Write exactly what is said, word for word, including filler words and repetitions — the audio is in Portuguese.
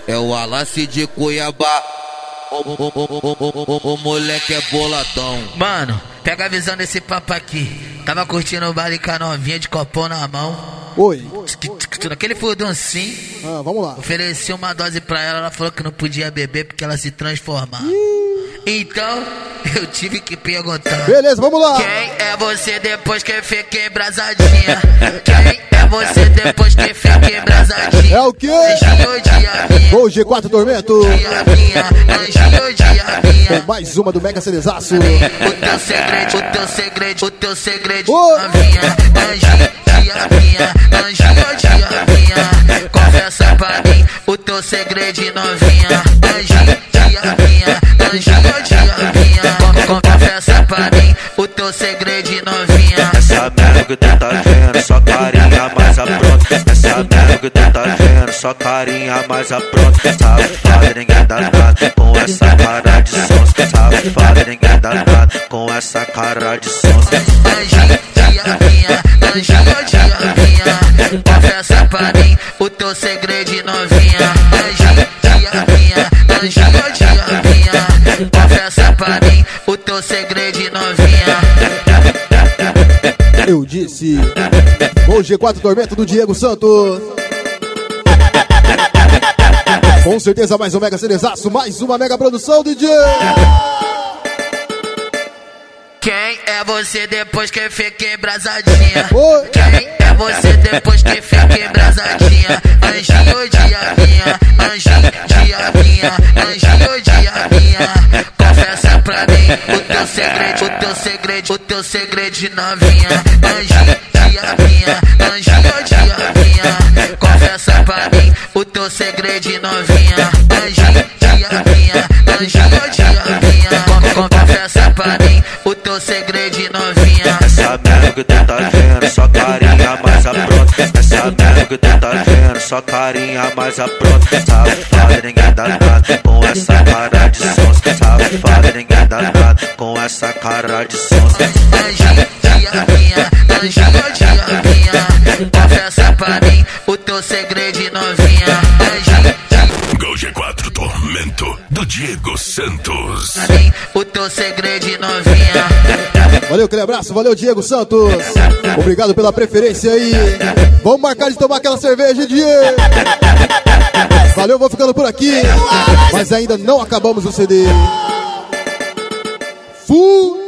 É o Wallace de Cuiabá. O, o, o, o, o, o, o moleque é boladão. Mano, pega a visão desse papo aqui. Tava curtindo o baile com a novinha de copão na mão. Oi. Aquele furduncinho. Ah, vamos lá. Ofereci uma dose pra ela, ela falou que não podia beber porque ela se transformava. Então, eu tive que perguntar. Beleza, vamos lá. Quem é você depois que fica embrasadinha? Quem é você depois que fica embrasadinha? É o quê? Anjinho diabinha. Gol G quatro Tormento. Diabinha, anjinho diabinha. Mais uma do Mega Cerezaço. O teu segredo, o teu segredo, o teu segredo oh. novinha. Anjinho diabinha, anjinho diabinha. Confessa pra mim o teu segredo novinha. Anjinho diabinha, anjinho diabinha. Confessa pra mim o teu segredo novinha. Essa merda que tu tá vendo, só carinha mais apronta. Essa merda que tu tá vendo, só carinha mais apronta. Safada, ninguém dá nada com essa cara de sonsa. Safada, ninguém dá nada com essa cara de sonsa. Anjinho diabinha, anjinho diabinha. Confessa pra mim o teu segredo novinha. Anjinho diabinha, anjinho diabinha. Confessa pra mim o teu segredo novinha. Eu disse. Gol G quatro Tormento do Diego Santos. Com certeza mais um Mega Cerezaço, mais uma mega produção, D J. Quem é você depois que fica embrasadinha? Oi. Quem é você depois que fica embrasadinha? Anjinho diabinha, anjinho diabinha, anjinho diabinha. Confessa pra mim o teu segredo, o teu segredo, o teu segredo de novinha. Anjinho diabinha, anjinho diabinha. Confessa pra mim o teu segredo de novinha. Anjinho diabinha, anjinho diabinha. Confessa pra mim o teu segredo de novinha. Essa merda que tu tá vendo, só carinha mais apronta. Essa merda que tu tá vendo, só carinha mais apronta. Safada, ninguém dá nada com essa cara de sonsa. Safada, ninguém dá nada com essa cara de sonsa. Anjinho diabinha, anjinho diabinha. Confessa pra mim o teu segredo de novinha. Anjinho Gol G quatro Tormento do Diego Santos. o teu segredo de novinha. Valeu, aquele abraço, valeu, Diego Santos. Obrigado pela preferência aí. Vamos marcar de tomar aquela cerveja, Diego. Valeu, vou ficando por aqui. Mas ainda não acabamos o C D. Fui!